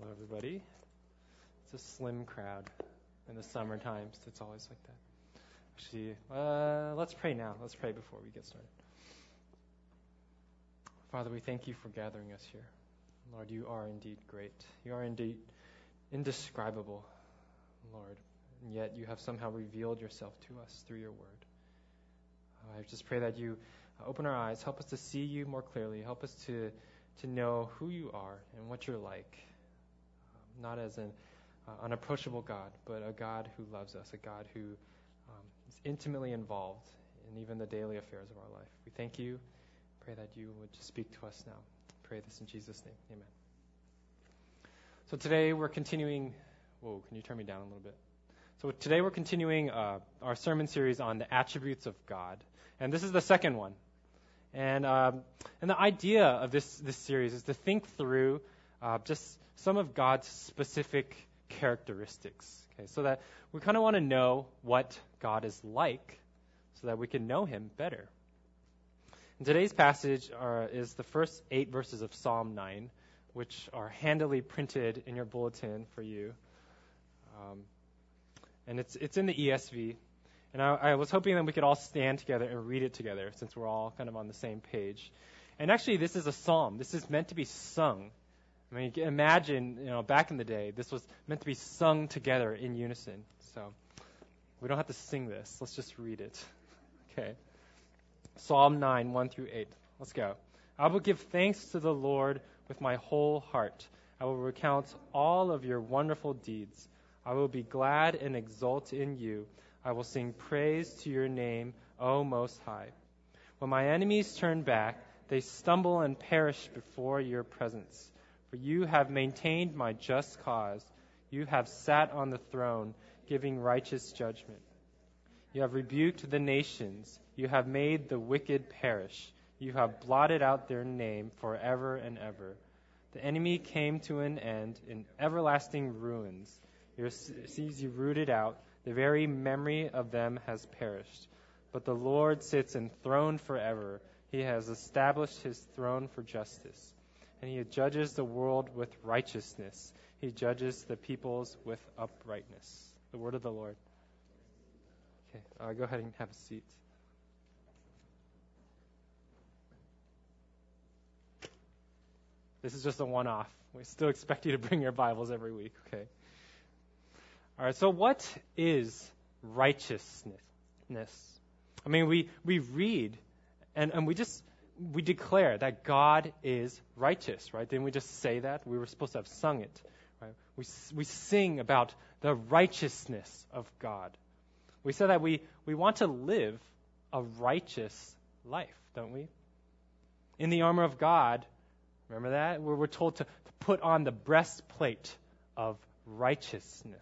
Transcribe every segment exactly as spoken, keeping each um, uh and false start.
Hello, everybody. It's a slim crowd in the summer times. It's always like that. Actually, uh, let's pray now. Let's pray before we get started. Father, we thank you for gathering us here. Lord, you are indeed great. You are indeed indescribable, Lord. And yet you have somehow revealed yourself to us through your word. I just pray that you open our eyes, help us to see you more clearly, help us to, to know who you are and what you're like. Not as an uh, unapproachable God, but a God who loves us, a God who um, is intimately involved in even the daily affairs of our life. We thank you. Pray that you would just speak to us now. Pray this in Jesus' name. Amen. So today we're continuing. Whoa, can you turn me down a little bit? So today we're continuing uh, our sermon series on the attributes of God, and this is the second one. And um, and the idea of this this series is to think through uh, just some of God's specific characteristics, okay, so that we kind of want to know what God is like so that we can know him better. And today's passage are, is the first eight verses of Psalm nine, which are handily printed in your bulletin for you. Um, and it's it's in the E S V. And I, I was hoping that we could all stand together and read it together since we're all kind of on the same page. And actually, this is a psalm. This is meant to be sung. I mean, you can imagine, you know, back in the day, this was meant to be sung together in unison. So we don't have to sing this. Let's just read it. Okay. Psalm nine, one through eight. Let's go. I will give thanks to the Lord with my whole heart. I will recount all of your wonderful deeds. I will be glad and exult in you. I will sing praise to your name, O Most High. When my enemies turn back, they stumble and perish before your presence. For you have maintained my just cause. You have sat on the throne, giving righteous judgment. You have rebuked the nations. You have made the wicked perish. You have blotted out their name forever and ever. The enemy came to an end in everlasting ruins. Your seas you rooted out. The very memory of them has perished. But the Lord sits enthroned forever. He has established his throne for justice. And he judges the world with righteousness. He judges the peoples with uprightness. The word of the Lord. Okay, uh, go ahead and have a seat. This is just a one-off. We still expect you to bring your Bibles every week, okay? All right, so what is righteousness? I mean, we, we read and, and we just... we declare that God is righteous, right? Didn't we just say that? We were supposed to have sung it, right? We we sing about the righteousness of God. We said that we, we want to live a righteous life, don't we? In the armor of God, remember that? Where we're told to, to put on the breastplate of righteousness.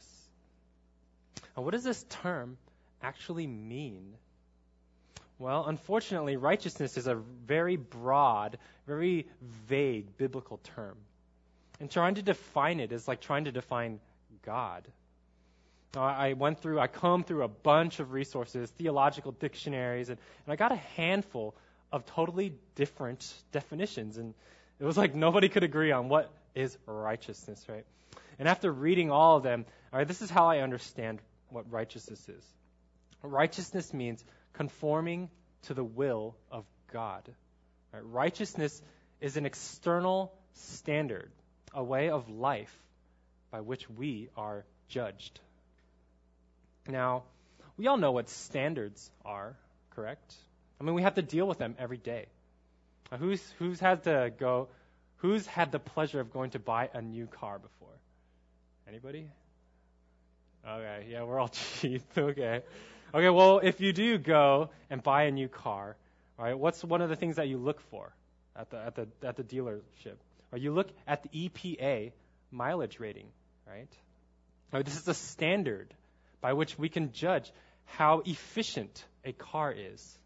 And what does this term actually mean? Well, unfortunately, righteousness is a very broad, very vague biblical term. And trying to define it is like trying to define God. Now, I went through, I combed through a bunch of resources, theological dictionaries, and, and I got a handful of totally different definitions. And it was like nobody could agree on what is righteousness, right? And after reading all of them, all right, this is how I understand what righteousness is. Righteousness means conforming to the will of God. Right? Righteousness is an external standard, a way of life by which we are judged. Now, we all know what standards are, correct? I mean, we have to deal with them every day. Now, who's who's had to go? Who's had the pleasure of going to buy a new car before? Anybody? Okay, yeah, we're all cheap. Okay. Okay, well, if you do go and buy a new car, all right, what's one of the things that you look for at the at the at the dealership? Or you look at the E P A mileage rating, right? All right, this is a standard by which we can judge how efficient a car is.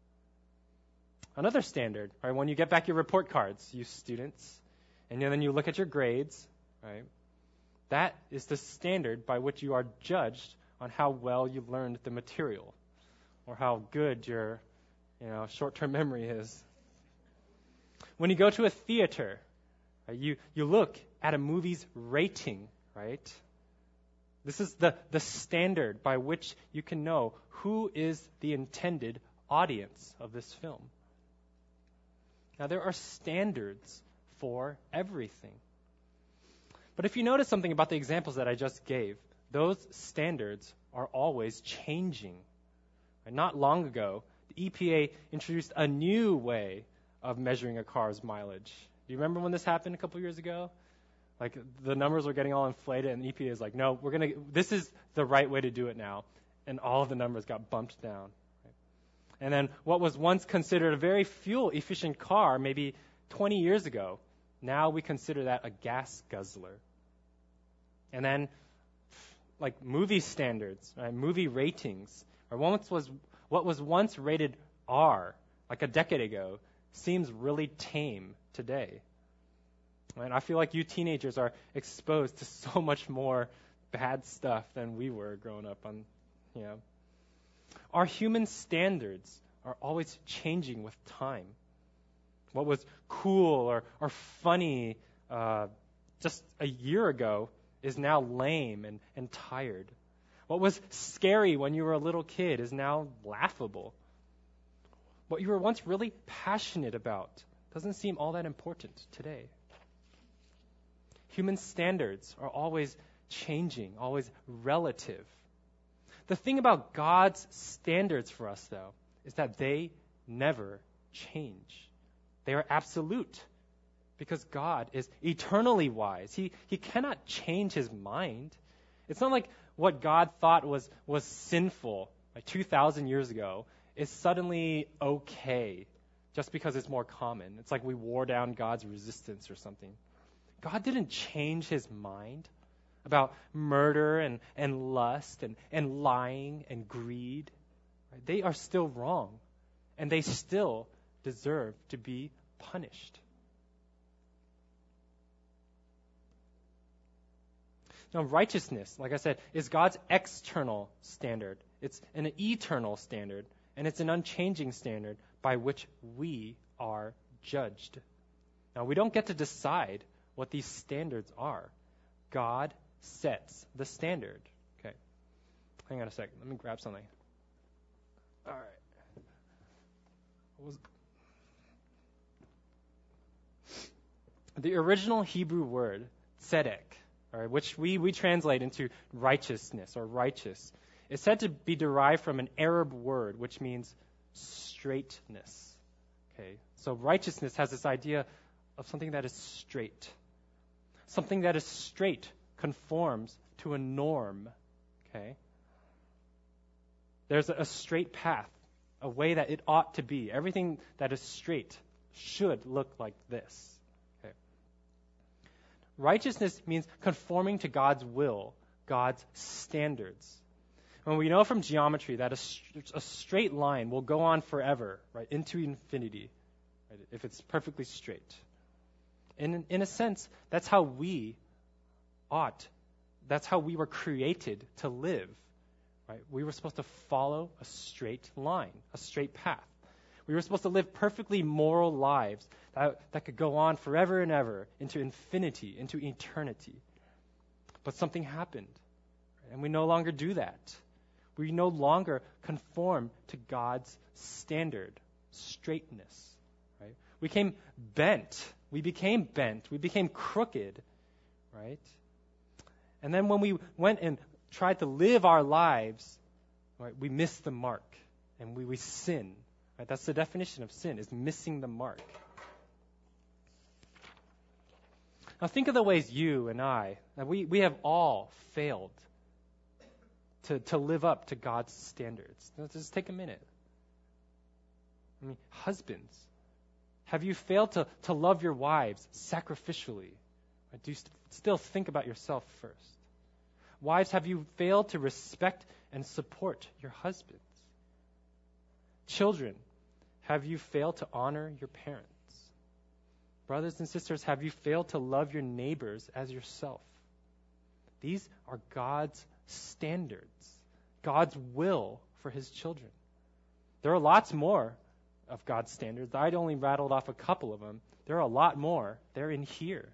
Another standard, right? When you get back your report cards, you students, and then you look at your grades, right? That is the standard by which you are judged on how well you learned the material or how good your, you know, short-term memory is. When you go to a theater, Right? You, you look at a movie's rating, right? This is the, the standard by which you can know who is the intended audience of this film. Now, there are standards for everything. But if you notice something about the examples that I just gave, those standards are always changing. And not long ago, the E P A introduced a new way of measuring a car's mileage. Do you remember when this happened a couple years ago? Like, the numbers were getting all inflated, and the E P A is like, no, we're going to, this is the right way to do it now. And all of the numbers got bumped down. Right? And then what was once considered a very fuel-efficient car maybe twenty years ago, now we consider that a gas guzzler. And then, like, movie standards, right? Movie ratings, or once was what was once rated R, like a decade ago, seems really tame today. And I feel like you teenagers are exposed to so much more bad stuff than we were growing up on, you know. Our human standards are always changing with time. What was cool or, or funny uh, just a year ago is now lame and, and tired. What was scary when you were a little kid is now laughable. What you were once really passionate about doesn't seem all that important today. Human standards are always changing, always relative. The thing about God's standards for us, though, is that they never change. They are absolute because God is eternally wise. He, he cannot change his mind. It's not like what God thought was, was sinful like two thousand years ago is suddenly okay just because it's more common. It's like we wore down God's resistance or something. God didn't change his mind about murder and, and lust and, and lying and greed. Right? They are still wrong, and they still deserve to be punished. Now, righteousness, like I said, is God's external standard. It's an eternal standard, and it's an unchanging standard by which we are judged. Now, we don't get to decide what these standards are. God sets the standard. Okay. Hang on a second. Let me grab something. All right. What was the original Hebrew word, tzedek, all right, which we, we translate into righteousness or righteous, is said to be derived from an Arab word which means straightness. Okay. So righteousness has this idea of something that is straight. Something that is straight conforms to a norm, okay? There's a straight path, a way that it ought to be. Everything that is straight should look like this, okay? Righteousness means conforming to God's will, God's standards. And we know from geometry that a, a straight line will go on forever, right, into infinity, right, if it's perfectly straight. In, in a sense, that's how we ought, that's how we were created to live. Right? We were supposed to follow a straight line, a straight path. We were supposed to live perfectly moral lives that, that could go on forever and ever into infinity, into eternity. But something happened, right? And we no longer do that. We no longer conform to God's standard, straightness. Right? We became bent. We became bent. We became crooked, right? And then when we went and tried to live our lives, right, we missed the mark, and we, we sin. Right? That's the definition of sin, is missing the mark. Now think of the ways you and I, that we, we have all failed to, to live up to God's standards. Now, just take a minute. I mean, husbands, have you failed to, to love your wives sacrificially? Right? Do you st- still think about yourself first? Wives, have you failed to respect and support your husbands? Children, have you failed to honor your parents? Brothers and sisters, have you failed to love your neighbors as yourself? These are God's standards, God's will for his children. There are lots more of God's standards. I'd only rattled off a couple of them There are a lot more. They're in here.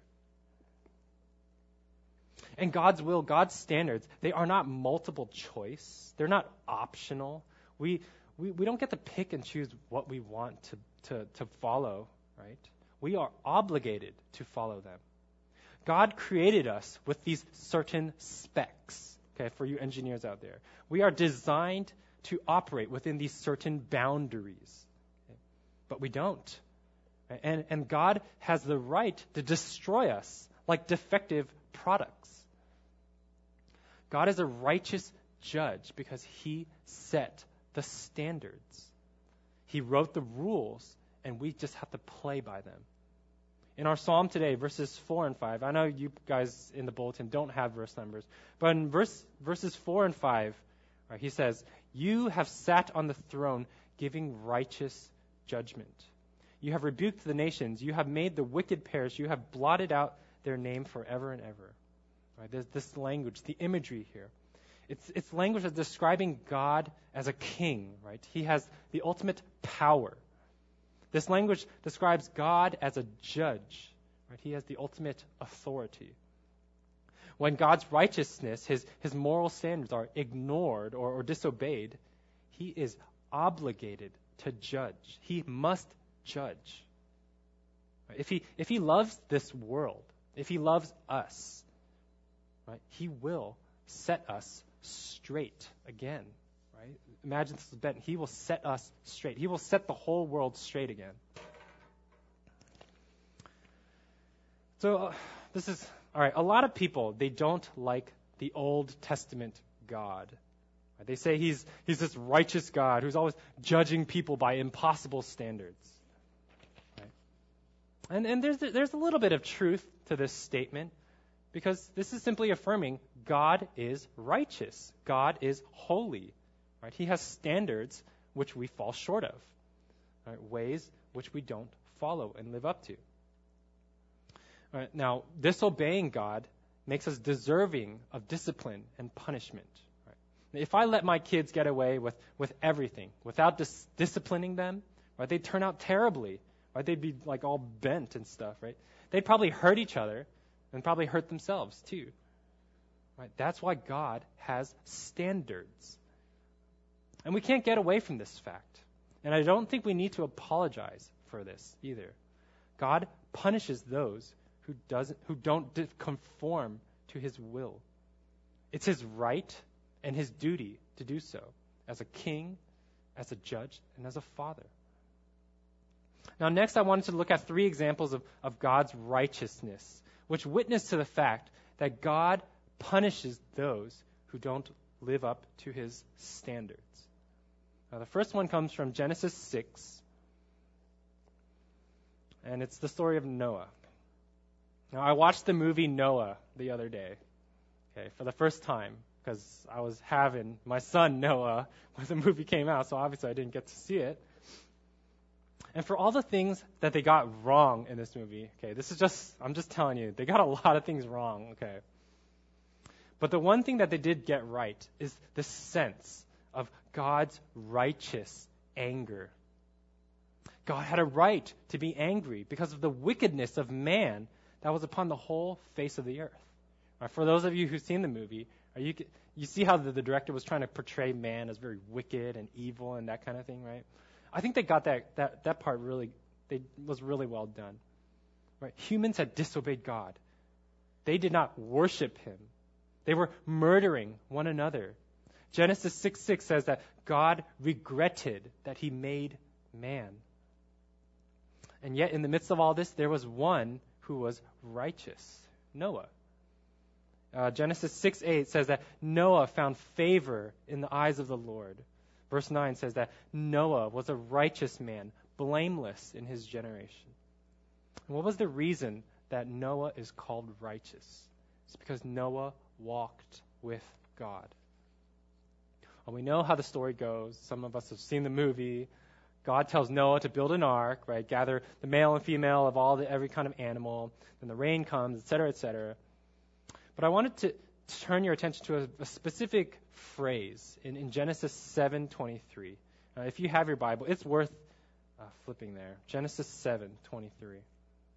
And God's will, God's standards, they are not multiple choice. They're not optional. We we, we don't get to pick and choose what we want to, to, to follow, right? We are obligated to follow them. God created us with these certain specs, okay, for you engineers out there. We are designed to operate within these certain boundaries, okay? But we don't. And, and God has the right to destroy us like defective products. God is a righteous judge because he set the standards. He wrote the rules, and we just have to play by them. In our psalm today, verses four and five, I know you guys in the bulletin don't have verse numbers, but in verse, verses four and five, right, he says, "You have sat on the throne giving righteous judgment. You have rebuked the nations. You have made the wicked perish. You have blotted out their name forever and ever." Right, there's this language, the imagery here. It's, it's language that's describing God as a king, right? He has the ultimate power. This language describes God as a judge, right? He has the ultimate authority. When God's righteousness, his, his moral standards are ignored or, or disobeyed, he is obligated to judge. He must judge. If he, if he loves this world, if he loves us, right, he will set us straight again. Right? Imagine this is Ben. He will set us straight. He will set the whole world straight again. So uh, this is, all right, a lot of people, they don't like the Old Testament God. Right? They say he's he's this righteous God who's always judging people by impossible standards. Right? And and there's there's a little bit of truth to this statement, because this is simply affirming God is righteous. God is holy. Right? He has standards which we fall short of, right? Ways which we don't follow and live up to. Right? Now, disobeying God makes us deserving of discipline and punishment. Right? If I let my kids get away with, with everything without dis- disciplining them, right, they'd turn out terribly. Right? They'd be like all bent and stuff. Right? They'd probably hurt each other and probably hurt themselves too. Right? That's why God has standards. And we can't get away from this fact. And I don't think we need to apologize for this either. God punishes those who doesn't, who don't conform to his will. It's his right and his duty to do so as a king, as a judge, and as a father. Now, next I wanted to look at three examples of, of God's righteousness, which witness to the fact that God punishes those who don't live up to his standards. Now, the first one comes from Genesis six, and it's the story of Noah. Now, I watched the movie Noah the other day, okay, for the first time, because I was having my son Noah when the movie came out, so obviously I didn't get to see it. And for all the things that they got wrong in this movie, okay, this is just, I'm just telling you, they got a lot of things wrong, okay. But the one thing that they did get right is the sense of God's righteous anger. God had a right to be angry because of the wickedness of man that was upon the whole face of the earth. Right, for those of you who've seen the movie, are you you see how the, the director was trying to portray man as very wicked and evil and that kind of thing, right? I think they got that that, that part really, they was really well done. Right? Humans had disobeyed God. They did not worship him. They were murdering one another. Genesis six six says that God regretted that he made man. And yet in the midst of all this, there was one who was righteous, Noah. Uh, Genesis six eight says that Noah found favor in the eyes of the Lord. Verse nine says that Noah was a righteous man, blameless in his generation. And what was the reason that Noah is called righteous? It's because Noah walked with God. Well, we know how the story goes. Some of us have seen the movie. God tells Noah to build an ark, right? Gather the male and female of all the every kind of animal. Then the rain comes, et cetera, et cetera. But I wanted to, to turn your attention to a, a specific phrase in, in Genesis seven twenty-three. Uh, if you have your Bible, it's worth uh, flipping there. Genesis seven twenty-three.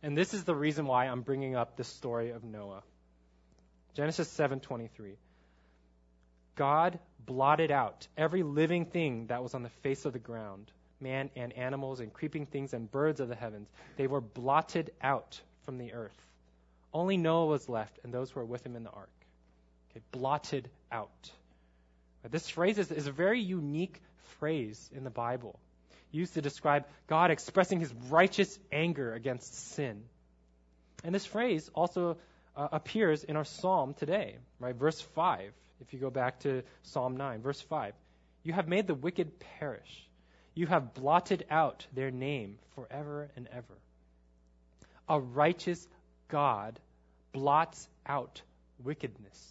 And this is the reason why I'm bringing up the story of Noah. Genesis seven twenty-three. God blotted out every living thing that was on the face of the ground, man and animals and creeping things and birds of the heavens. They were blotted out from the earth. Only Noah was left and those who were with him in the ark. Okay, blotted out. This phrase is, is a very unique phrase in the Bible, used to describe God expressing his righteous anger against sin. And this phrase also uh, appears in our psalm today, right? Verse five, if you go back to Psalm nine, verse five. You have made the wicked perish. You have blotted out their name forever and ever. A righteous God blots out wickedness.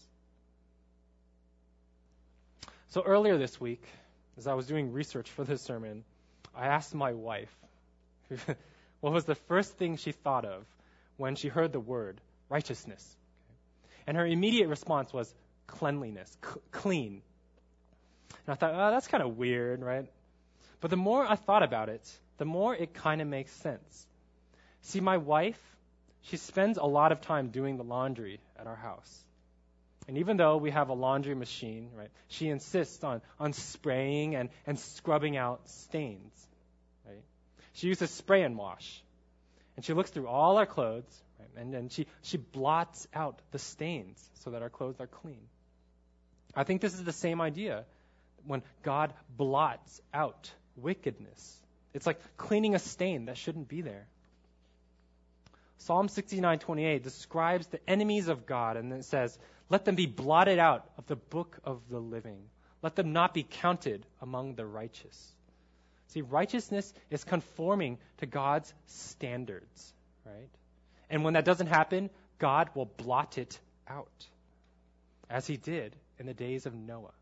So earlier this week, as I was doing research for this sermon, I asked my wife what was the first thing she thought of when she heard the word righteousness. And her immediate response was cleanliness, c- clean. And I thought, oh, that's kind of weird, right? But the more I thought about it, the more it kind of makes sense. See, my wife, she spends a lot of time doing the laundry at our house. And even though we have a laundry machine, right, she insists on, on spraying and, and scrubbing out stains. Right? She uses spray and wash. And she looks through all our clothes, right, and then she, she blots out the stains so that our clothes are clean. I think this is the same idea when God blots out wickedness. It's like cleaning a stain that shouldn't be there. Psalm sixty-nine twenty-eight describes the enemies of God, and it says, let them be blotted out of the book of the living. Let them not be counted among the righteous. See, righteousness is conforming to God's standards, right? And when that doesn't happen, God will blot it out, as he did in the days of Noah.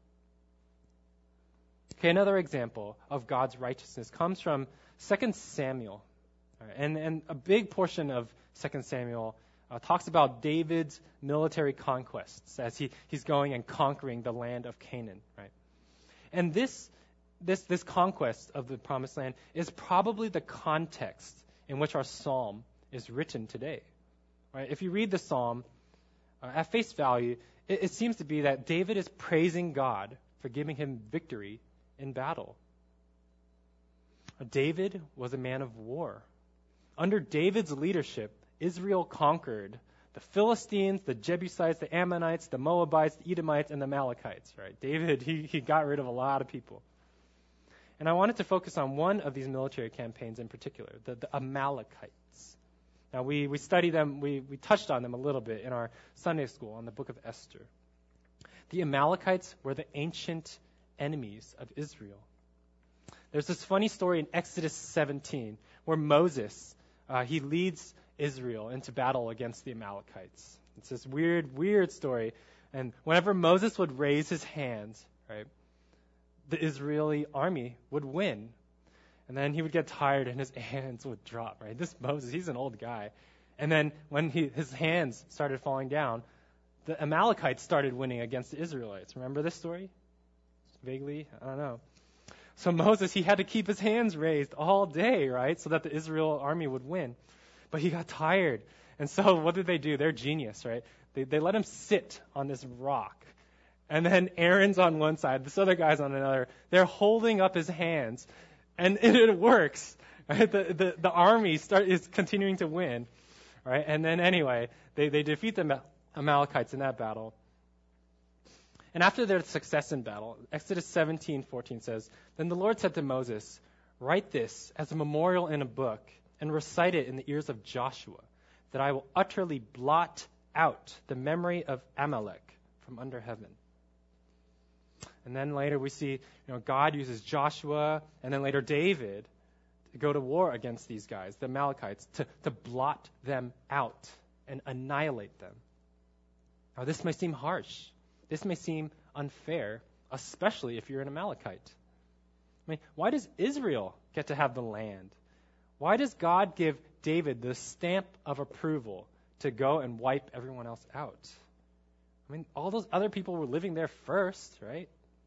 Okay, another example of God's righteousness comes from Second Samuel. Right, and, and a big portion of Second Samuel uh, talks about David's military conquests as he, he's going and conquering the land of Canaan, right? And this, this, this conquest of the Promised Land is probably the context in which our psalm is written today, right? If you read the psalm uh, at face value, it, it seems to be that David is praising God for giving him victory in battle. David was a man of war. Under David's leadership, Israel conquered the Philistines, the Jebusites, the Ammonites, the Moabites, the Edomites, and the Amalekites, right? David, he, he got rid of a lot of people. And I wanted to focus on one of these military campaigns in particular, the, the Amalekites. Now, we, we studied them, we, we touched on them a little bit in our Sunday school on the book of Esther. The Amalekites were the ancient enemies of Israel. There's this funny story in Exodus seventeen where Moses, uh, he leads Israel into battle against the Amalekites. It's this weird, weird story. And whenever Moses would raise his hands, right, the Israeli army would win. And then he would get tired and his hands would drop, right? This Moses, he's an old guy. And then when he, his hands started falling down, the Amalekites started winning against the Israelites. Remember this story? Vaguely? I don't know. So Moses, he had to keep his hands raised all day, right, so that the Israel army would win. But he got tired. And so what did they do? They're genius, right? They, they let him sit on this rock. And then Aaron's on one side, this other guy's on another. They're holding up his hands. And it, it works. Right? The, the, the army start, is continuing to win. Right? And then anyway, they, they defeat the Amalekites in that battle. And after their success in battle, Exodus seventeen fourteen says, Then the Lord said to Moses, Write this as a memorial in a book and recite it in the ears of Joshua, that I will utterly blot out the memory of Amalek from under heaven. And then later we see, you know, God uses Joshua and then later David to go to war against these guys, the Amalekites, to, to blot them out and annihilate them. Now this may seem harsh. This may seem unfair, especially if you're an Amalekite. I mean, why does Israel get to have the land? Why does God give David the stamp of approval to go and wipe everyone else out? I mean, all those other people were living there first, right?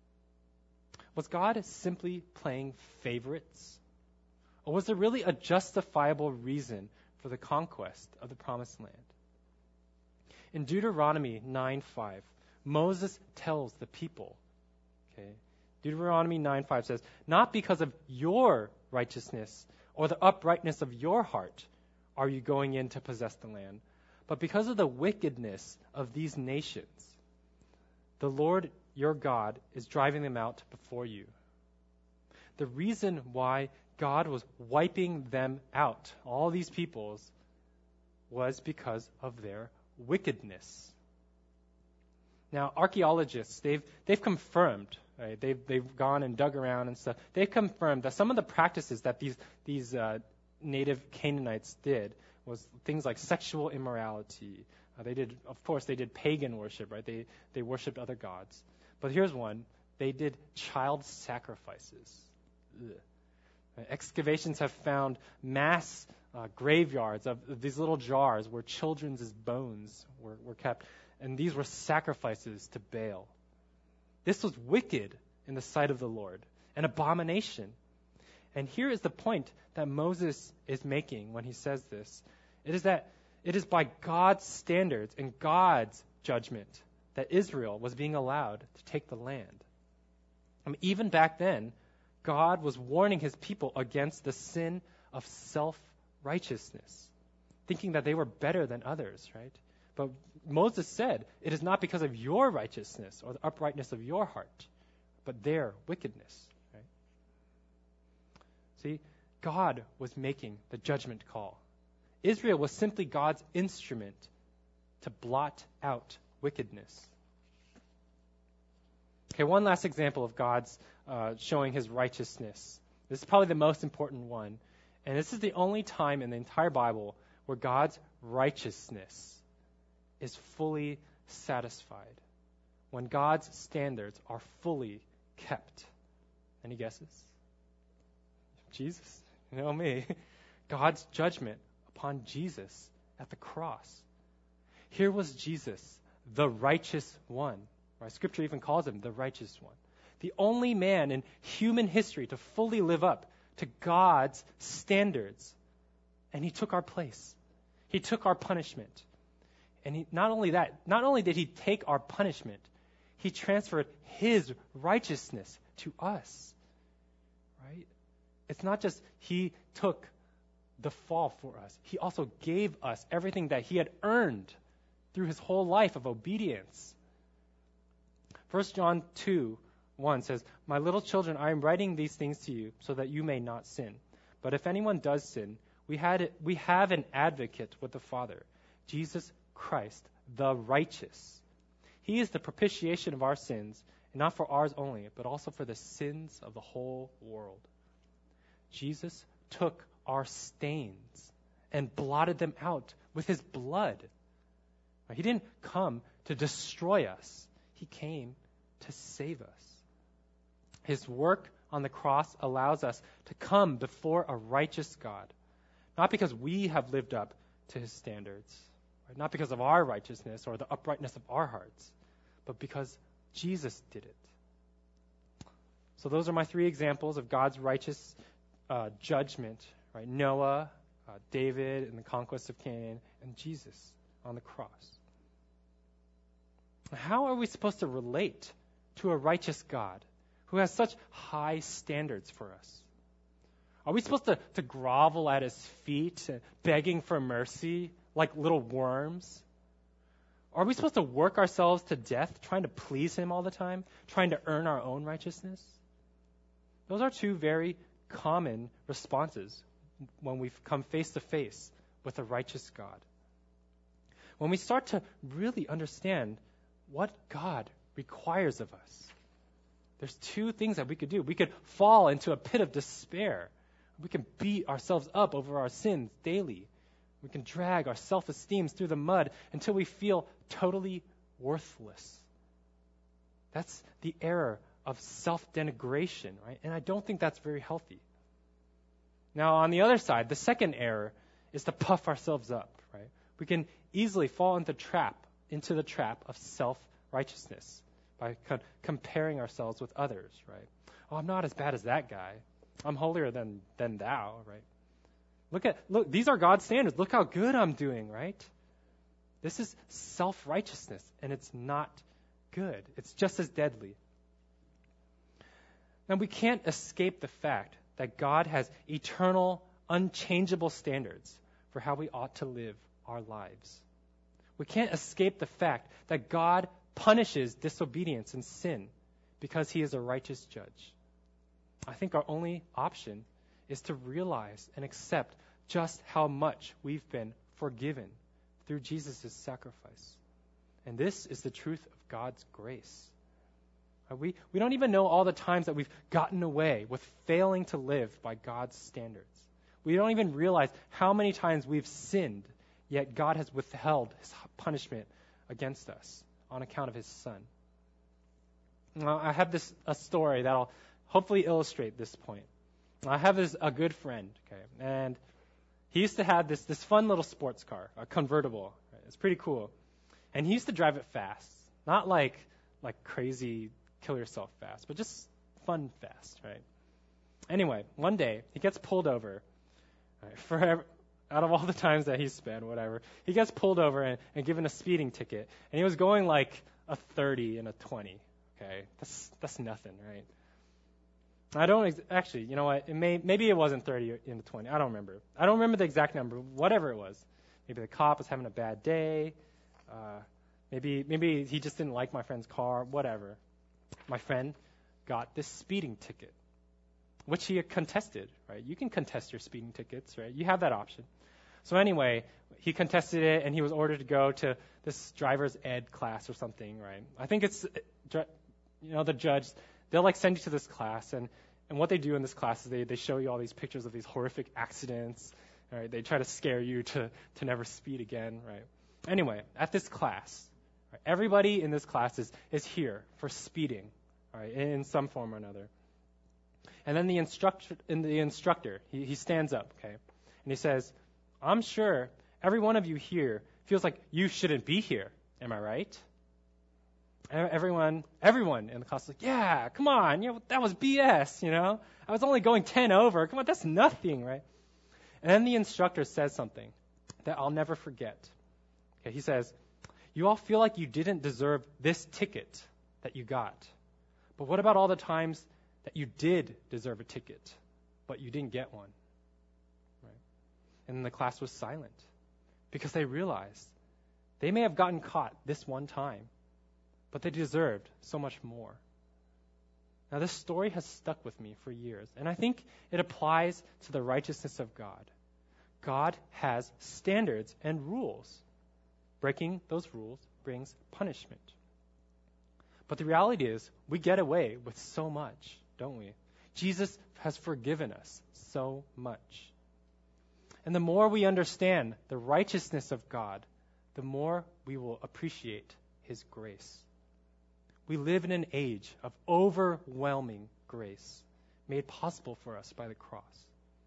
Was God simply playing favorites? Or was there really a justifiable reason for the conquest of the promised land. In Deuteronomy nine five, Moses tells the people, okay, Deuteronomy nine five says, "Not because of your righteousness or the uprightness of your heart are you going in to possess the land, but because of the wickedness of these nations. The Lord your God is driving them out before you." The reason why God was wiping them out, all these peoples, was because of their wickedness. Now, archaeologists, they've they've confirmed, right? They've they've gone and dug around and stuff. They've confirmed that some of the practices that these these uh, native Canaanites did was things like sexual immorality. Uh, they did, of course, they did pagan worship, right? They they worshipped other gods. But here's one: they did child sacrifices. Ugh. Excavations have found mass uh, graveyards of, of these little jars where children's bones were, were kept, and these were sacrifices to Baal. This was wicked in the sight of the Lord, an abomination. And here is the point that Moses is making when he says this. It is that it is by God's standards and God's judgment that Israel was being allowed to take the land. I mean, even back then, God was warning his people against the sin of self-righteousness, thinking that they were better than others, right? But Moses said, it is not because of your righteousness or the uprightness of your heart, but their wickedness, right? See, God was making the judgment call. Israel was simply God's instrument to blot out wickedness. Okay, one last example of God's uh, showing his righteousness. This is probably the most important one. And this is the only time in the entire Bible where God's righteousness is fully satisfied. When God's standards are fully kept. Any guesses? Jesus. You know me. God's judgment upon Jesus at the cross. Here was Jesus, the righteous one. Right? Scripture even calls him the righteous one. The only man in human history to fully live up to God's standards. And he took our place. He took our punishment. And he, not only that, not only did he take our punishment, he transferred his righteousness to us. Right? It's not just he took the fall for us. He also gave us everything that he had earned through his whole life of obedience. First John two one says, "My little children, I am writing these things to you so that you may not sin. But if anyone does sin, we had we have an advocate with the Father, Jesus Christ, the righteous. He is the propitiation of our sins, and not for ours only, but also for the sins of the whole world." Jesus took our stains and blotted them out with his blood. He didn't come to destroy us. He came to save us. His work on the cross allows us to come before a righteous God, not because we have lived up to his standards, right? Not because of our righteousness or the uprightness of our hearts, but because Jesus did it. So those are my three examples of God's righteous uh, judgment, right? Noah, uh, David, and the conquest of Canaan, and Jesus on the cross. How are we supposed to relate to a righteous God who has such high standards for us? Are we supposed to, to grovel at his feet, uh, begging for mercy like little worms? Are we supposed to work ourselves to death, trying to please him all the time, trying to earn our own righteousness? Those are two very common responses when we come face to face with a righteous God. When we start to really understand what God requires of us, there's two things that we could do. We could fall into a pit of despair. We can beat ourselves up over our sins daily. We can drag our self-esteem through the mud until we feel totally worthless. That's the error of self-denigration, right? And I don't think that's very healthy. Now, on the other side, the second error is to puff ourselves up, right? We can easily fall into trap, into the trap of self-righteousness by co- comparing ourselves with others, right? Oh, I'm not as bad as that guy. I'm holier than, than thou, right? Look at, look, these are God's standards. Look how good I'm doing, right? This is self-righteousness, and it's not good. It's just as deadly. Now, we can't escape the fact that God has eternal, unchangeable standards for how we ought to live our lives. We can't escape the fact that God punishes disobedience and sin because he is a righteous judge. I think our only option is to realize and accept just how much we've been forgiven through Jesus' sacrifice. And this is the truth of God's grace. We, we don't even know all the times that we've gotten away with failing to live by God's standards. We don't even realize how many times we've sinned, yet God has withheld his punishment against us on account of his Son. Now, I have this a story that'll hopefully illustrate this point. I have this a good friend, okay, and he used to have this this fun little sports car, a convertible. Right? It's pretty cool, and he used to drive it fast, not like like crazy kill yourself fast, but just fun fast, right? Anyway, one day he gets pulled over. Right, for out of all the times that he spent, whatever, he gets pulled over and, and given a speeding ticket, and he was going like a thirty and a twenty. Okay, that's that's nothing, right? I don't ex- actually, you know what? It may maybe it wasn't thirty in the twenty. I don't remember. I don't remember the exact number. Whatever it was, maybe the cop was having a bad day. Uh, maybe maybe he just didn't like my friend's car. Whatever. My friend got this speeding ticket, which he had contested. Right? You can contest your speeding tickets, right? You have that option. So anyway, he contested it, and he was ordered to go to this driver's ed class or something. Right? I think it's, you know, the judge. They'll like send you to this class, and, and what they do in this class is they, they show you all these pictures of these horrific accidents. Right? They try to scare you to, to never speed again. Right? Anyway, at this class, right, everybody in this class is, is here for speeding, right, in some form or another. And then the instructor, in the instructor, he, he stands up, okay, and he says, "I'm sure every one of you here feels like you shouldn't be here. Am I right?" Everyone, everyone in the class is like, "Yeah, come on, you know, that was B S, you know. I was only going ten over. Come on, that's nothing, right?" And then the instructor says something that I'll never forget. Okay, he says, "You all feel like you didn't deserve this ticket that you got. But what about all the times that you did deserve a ticket, but you didn't get one?" Right? And then the class was silent because they realized they may have gotten caught this one time, but they deserved so much more. Now, this story has stuck with me for years, and I think it applies to the righteousness of God. God has standards and rules. Breaking those rules brings punishment. But the reality is, we get away with so much, don't we? Jesus has forgiven us so much. And the more we understand the righteousness of God, the more we will appreciate his grace. We live in an age of overwhelming grace made possible for us by the cross.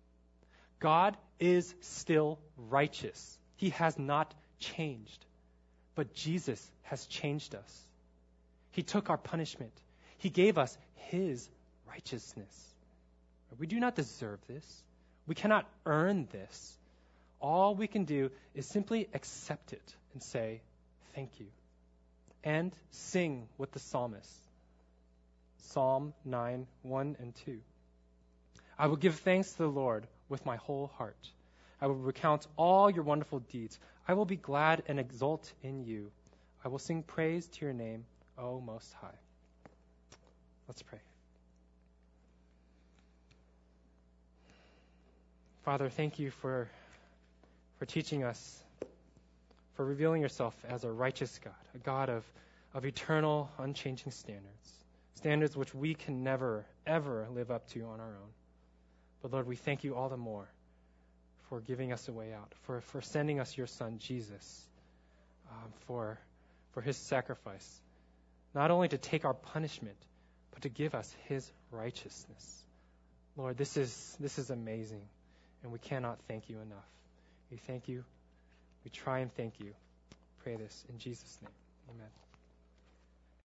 God is still righteous. He has not changed. But Jesus has changed us. He took our punishment. He gave us his righteousness. We do not deserve this. We cannot earn this. All we can do is simply accept it and say, "Thank you." And sing with the psalmist. Psalm nine, one and two. "I will give thanks to the Lord with my whole heart. I will recount all your wonderful deeds. I will be glad and exult in you. I will sing praise to your name, O Most High." Let's pray. Father, thank you for, for teaching us, for revealing yourself as a righteous God, a God of, of eternal, unchanging standards, standards which we can never, ever live up to on our own. But Lord, we thank you all the more for giving us a way out, for, for sending us your Son, Jesus, um, for, for his sacrifice, not only to take our punishment, but to give us his righteousness. Lord, this is this is amazing, and we cannot thank you enough. We thank you. We try and thank you. Pray this in Jesus' name. Amen.